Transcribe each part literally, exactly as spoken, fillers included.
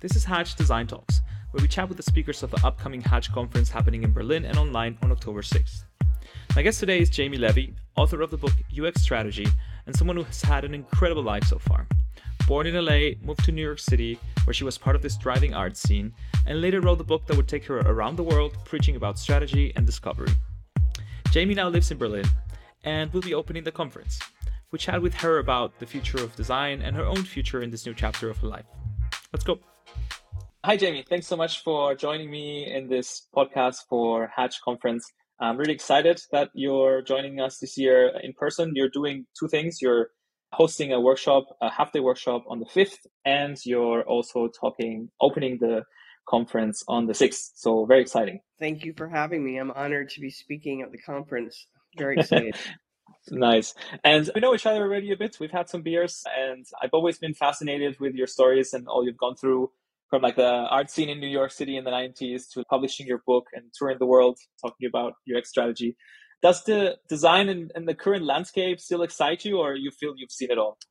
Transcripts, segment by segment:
This is Hatch Design Talks, where we chat with the speakers of the upcoming Hatch conference happening in Berlin and online on October sixth. My guest today is Jamie Levy, author of the book U X Strategy, and someone who has had an incredible life so far. Born in L A, moved to New York City, where she was part of this thriving art scene, and later wrote the book that would take her around the world, preaching about strategy and discovery. Jamie now lives in Berlin, and will be opening the conference. We chat with her about the future of design and her own future in this new chapter of her life. Let's go. Hi, Jamie. Thanks so much for joining me in this podcast for Hatch Conference. I'm really excited that you're joining us this year in person. You're doing two things. You're hosting a workshop, a half-day workshop on the fifth, and you're also talking, opening the conference on the sixth. So very exciting. Thank you for having me. I'm honored to be speaking at the conference. Very excited. Nice. And we know each other already a bit. We've had some beers, and I've always been fascinated with your stories and all you've gone through, from like the art scene in New York City in the nineties to publishing your book and touring the world, talking about U X strategy. Does the design and, and the current landscape still excite you, or you feel you've seen it all?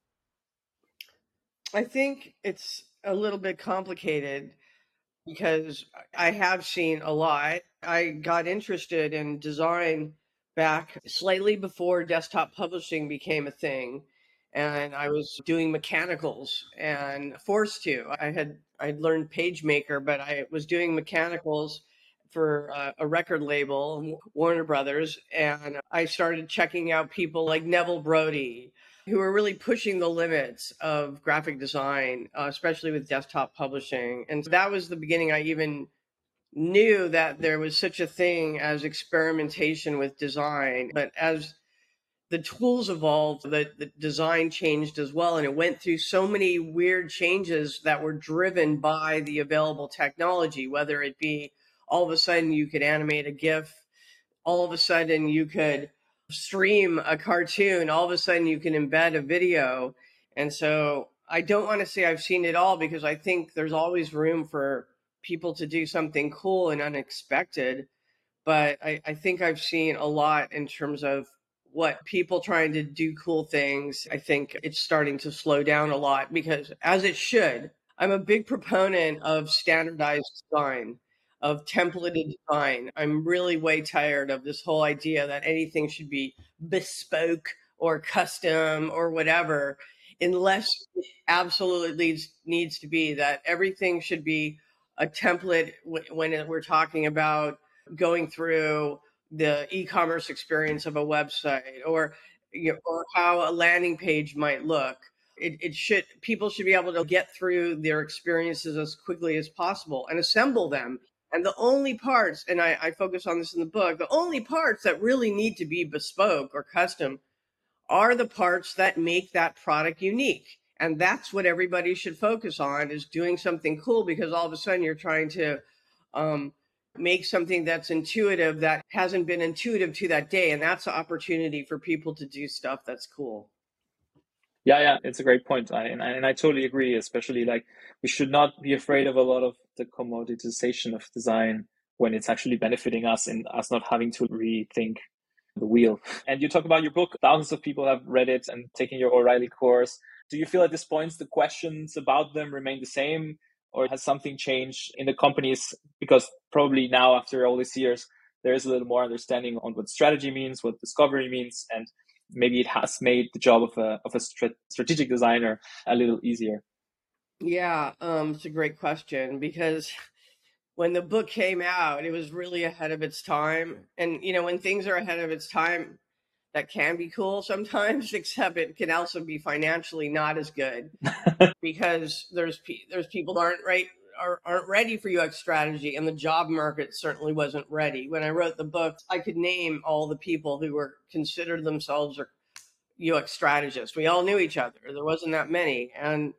I think it's a little bit complicated because I have seen a lot. I got interested in design back slightly before desktop publishing became a thing. And I was doing mechanicals and forced to. I had I'd learned PageMaker, but I was doing mechanicals for uh, a record label, Warner Brothers, and I started checking out people like Neville Brody, who were really pushing the limits of graphic design, uh, especially with desktop publishing. And that was the beginning I even knew that there was such a thing as experimentation with design. But as the tools evolved, the, the design changed as well. And it went through so many weird changes that were driven by the available technology, whether it be all of a sudden you could animate a GIF, all of a sudden you could stream a cartoon, all of a sudden you can embed a video. And so I don't want to say I've seen it all, because I think there's always room for people to do something cool and unexpected. But I, I think I've seen a lot in terms of what people trying to do cool things. I think it's starting to slow down a lot, because as it should. I'm a big proponent of standardized design, of templated design. I'm really way tired of this whole idea that anything should be bespoke or custom or whatever, unless it absolutely needs, needs to be that everything should be a template when we're talking about going through the e-commerce experience of a website, or you know, or how a landing page might look. It, it should people should be able to get through their experiences as quickly as possible and assemble them. And the only parts, and I, I focus on this in the book, the only parts that really need to be bespoke or custom are the parts that make that product unique. And that's what everybody should focus on, is doing something cool, because all of a sudden you're trying to um, make something that's intuitive that hasn't been intuitive to that day. And that's an opportunity for people to do stuff that's cool. Yeah, yeah, it's a great point. I, and, I, and I totally agree, especially like we should not be afraid of a lot of the commoditization of design when it's actually benefiting us and us not having to rethink the wheel. And you talk about your book, thousands of people have read it and taken your O'Reilly course. Do you feel at this point the questions about them remain the same, or has something changed in the companies? Because probably now, after all these years, there is a little more understanding on what strategy means, what discovery means, and maybe it has made the job of a of a strategic designer a little easier. Yeah, um, it's a great question, because when the book came out, it was really ahead of its time. And, you know, when things are ahead of its time, that can be cool sometimes, except it can also be financially not as good because there's there's people that aren't right are, aren't ready for U X strategy, and the job market certainly wasn't ready. When I wrote the book, I could name all the people who were considered themselves U X strategists. We all knew each other. There wasn't that many. And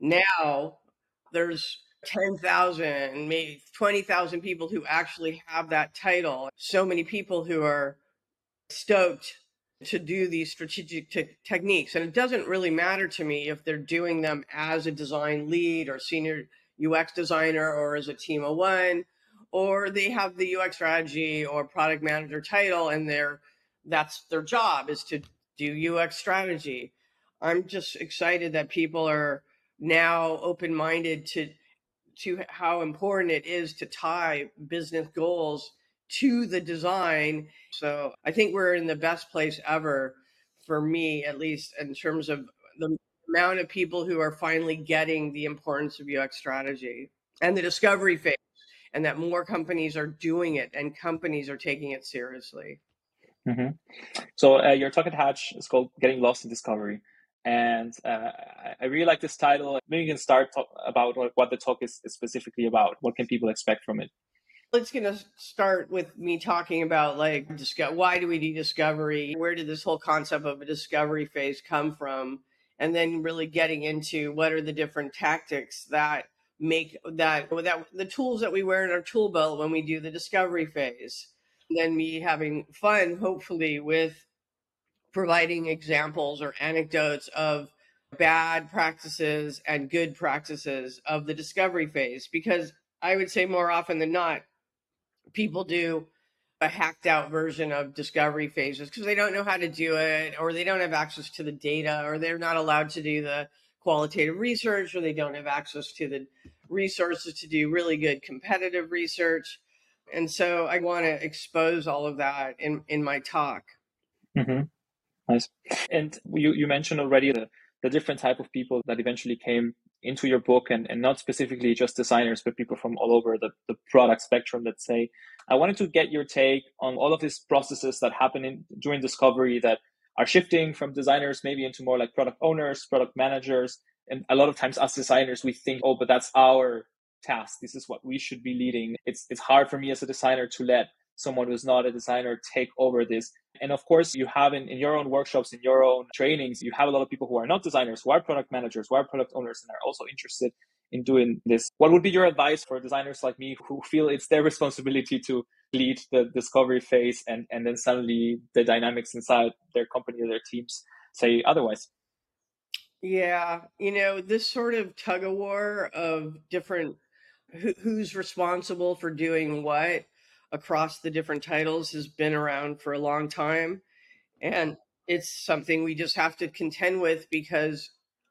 now there's ten thousand, maybe twenty thousand people who actually have that title. So many people who are stoked to do these strategic te- techniques. And it doesn't really matter to me if they're doing them as a design lead or senior U X designer, or as a team of one, or they have the U X strategy or product manager title, and they're that's their job, is to do U X strategy. I'm just excited that people are now open-minded to to how important it is to tie business goals to the design. So I think we're in the best place ever, for me at least, in terms of the amount of people who are finally getting the importance of U X strategy and the discovery phase, and that more companies are doing it and companies are taking it seriously. Mm-hmm. So uh, your talk at Hatch is called Getting Lost in Discovery. And uh, I really like this title. Maybe you can start talk about what the talk is, is specifically about. What can people expect from it? It's going to start with me talking about like disco- why do we do discovery? Where did this whole concept of a discovery phase come from? And then really getting into what are the different tactics that make that, that the tools that we wear in our tool belt when we do the discovery phase. And then me having fun, hopefully, with providing examples or anecdotes of bad practices and good practices of the discovery phase. Because I would say more often than not, people do a hacked out version of discovery phases because they don't know how to do it, or they don't have access to the data, or they're not allowed to do the qualitative research, or they don't have access to the resources to do really good competitive research. And so I want to expose all of that in, in my talk. Mm-hmm. Nice. And you, you mentioned already the, the different type of people that eventually came into your book, and, and not specifically just designers, but people from all over the, the product spectrum, let's say. I wanted to get your take on all of these processes that happen in, during discovery that are shifting from designers maybe into more like product owners, product managers. And a lot of times us designers, we think, oh, but that's our task. This is what we should be leading. It's, it's hard for me as a designer to let someone who's not a designer take over this. And of course, you have in, in your own workshops, in your own trainings, you have a lot of people who are not designers, who are product managers, who are product owners, and are also interested in doing this. What would be your advice for designers like me who feel it's their responsibility to lead the discovery phase, and, and then suddenly the dynamics inside their company or their teams say otherwise? Yeah, you know, this sort of tug of war of different who, who's responsible for doing what across the different titles has been around for a long time. And it's something we just have to contend with because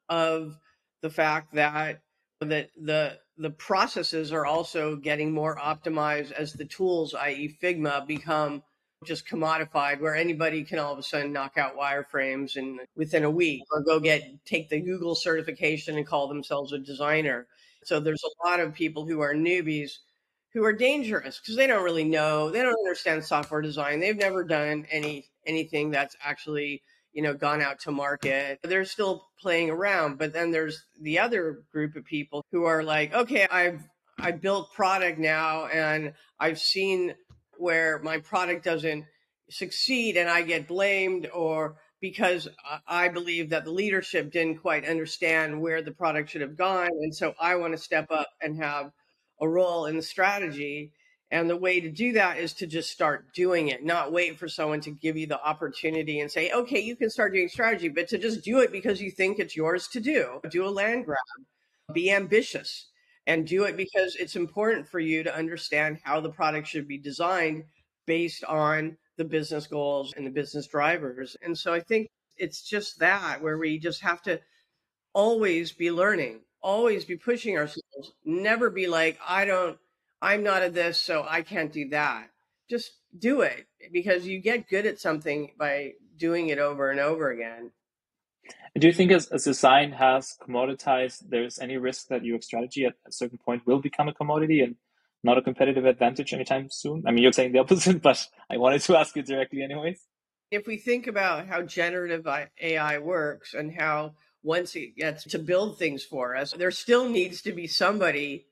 of the fact that that the the processes are also getting more optimized as the tools, that is. Figma, become just commodified, where anybody can all of a sudden knock out wireframes and within a week, or go get take the Google certification and call themselves a designer. So there's a lot of people who are newbies who are dangerous because they don't really know, they don't understand software design. They've never done any anything that's actually, you know, gone out to market. They're still playing around. But then there's the other group of people who are like, okay, I've I built product now, and I've seen where my product doesn't succeed and I get blamed, or because I believe that the leadership didn't quite understand where the product should have gone. And so I want to step up and have a role in the strategy. And the way to do that is to just start doing it, not wait for someone to give you the opportunity and say, okay, you can start doing strategy, but to just do it because you think it's yours to do. Do a land grab, be ambitious, and do it because it's important for you to understand how the product should be designed based on the business goals and the business drivers. And so I think it's just that, where we just have to always be learning, always be pushing ourselves, never be like, I don't, I'm not at this, so I can't do that. Just do it, because you get good at something by doing it over and over again. Do you think as, as design has commoditized, there's any risk that U X strategy at a certain point will become a commodity and not a competitive advantage anytime soon? I mean, you're saying the opposite, but I wanted to ask you directly anyways. If we think about how generative A I works and how once it gets to build things for us, there still needs to be somebody,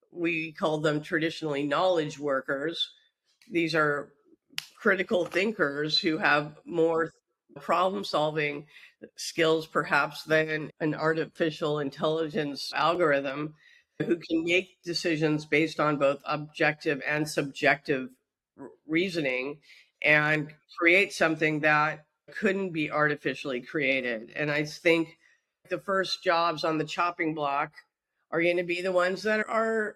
we call them traditionally knowledge workers. These are critical thinkers who have more problem solving skills perhaps than an artificial intelligence algorithm, who can make decisions based on both objective and subjective reasoning and create something that couldn't be artificially created. And I think the first jobs on the chopping block are going to be the ones that are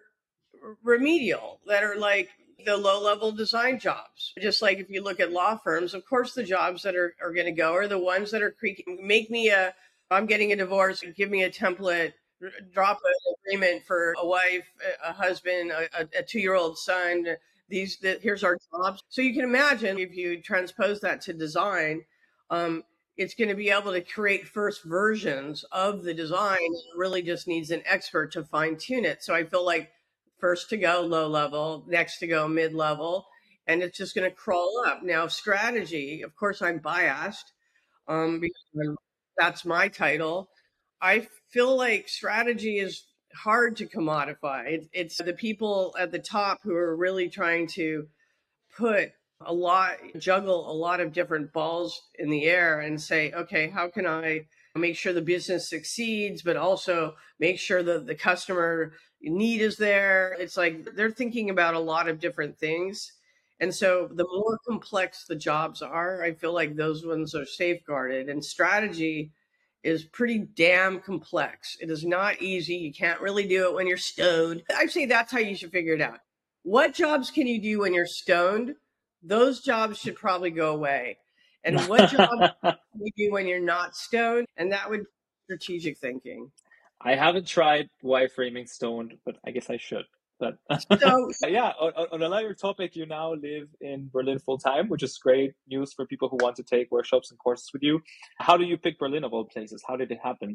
remedial, that are like the low-level design jobs. Just like if you look at law firms, of course, the jobs that are, are going to go are the ones that are creaking. Make me a, I'm getting a divorce, give me a template, drop agreement for a wife, a husband, a, a two-year-old son. These, the, here's our jobs. So you can imagine if you transpose that to design, um, it's going to be able to create first versions of the design. It really just needs an expert to fine tune it. So I feel like first to go low level, next to go mid level, and it's just going to crawl up. Now, strategy, of course, I'm biased um, because that's my title. I feel like strategy is hard to commodify. It, it's the people at the top who are really trying to put a lot, juggle a lot of different balls in the air and say, okay, how can I make sure the business succeeds, but also make sure that the customer need is there? It's like they're thinking about a lot of different things. And so the more complex the jobs are, I feel like those ones are safeguarded. And strategy is pretty damn complex. It is not easy. You can't really do it when you're stoned. I say that's how you should figure it out. What jobs can you do when you're stoned? Those jobs should probably go away. And what jobs can you do when you're not stoned? And that would be strategic thinking. I haven't tried wireframing stoned, but I guess I should. But so, yeah, on, on another topic, you now live in Berlin full time, which is great news for people who want to take workshops and courses with you. How do you pick Berlin of all places? How did it happen?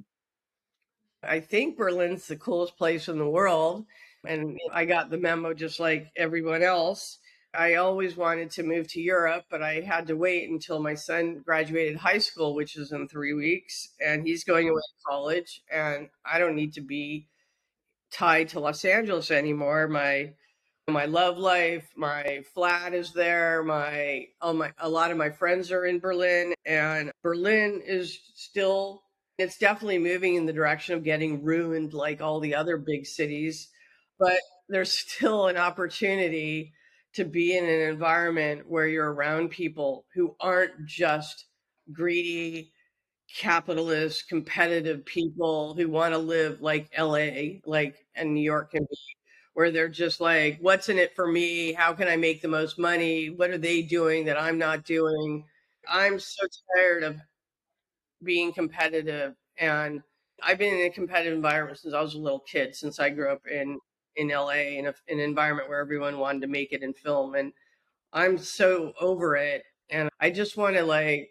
I think Berlin's the coolest place in the world. And I got the memo just like everyone else. I always wanted to move to Europe, but I had to wait until my son graduated high school, which is in three weeks, and he's going away to college, and I don't need to be tied to Los Angeles anymore. My my love life, my flat is there, my all my a lot of my friends are in Berlin, and Berlin is still, it's definitely moving in the direction of getting ruined like all the other big cities, but there's still an opportunity to be in an environment where you're around people who aren't just greedy, capitalist, competitive people who want to live like L A, like and New York can be, where they're just like, what's in it for me? How can I make the most money? What are they doing that I'm not doing? I'm so tired of being competitive. And I've been in a competitive environment since I was a little kid, since I grew up in in L A, in a, an environment where everyone wanted to make it in film. And I'm so over it. And I just want to like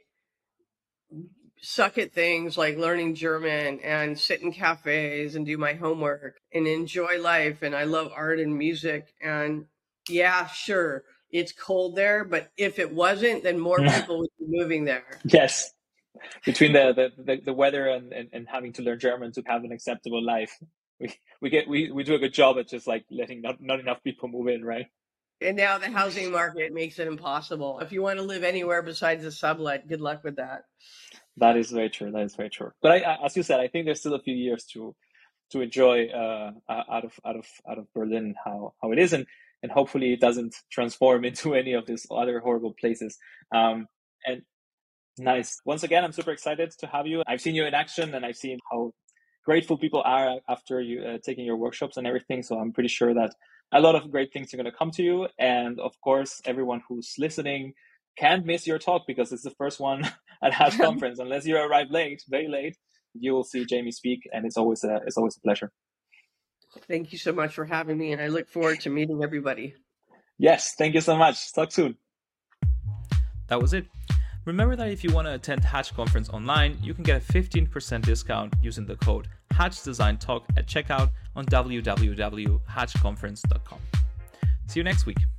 suck at things like learning German and sit in cafes and do my homework and enjoy life. And I love art and music. And yeah, sure, it's cold there, but if it wasn't, then more people would be moving there. Yes. Between the, the, the weather and, and, and having to learn German to have an acceptable life. We we get we, we do a good job at just like letting not, not enough people move in, right? And now the housing market makes it impossible. If you want to live anywhere besides the sublet, good luck with that. That is very true. That is very true. But I, I, as you said, I think there's still a few years to to enjoy uh, out of out of out of Berlin how how it is, and and hopefully it doesn't transform into any of these other horrible places. Um, and nice. Once again, I'm super excited to have you. I've seen you in action, and I've seen how grateful people are after you uh, taking your workshops and everything. So I'm pretty sure that a lot of great things are going to come to you. And of course, everyone who's listening can't miss your talk because it's the first one at Hatch Conference. Unless you arrive late, very late, you will see Jamie speak, and it's always a it's always a pleasure. Thank you so much for having me, and I look forward to meeting everybody. Yes, thank you so much. Talk soon. That was it. Remember that if you want to attend Hatch Conference online, you can get a fifteen percent discount using the code Hatch Design Talk at checkout on w w w dot hatch conference dot com. See you next week.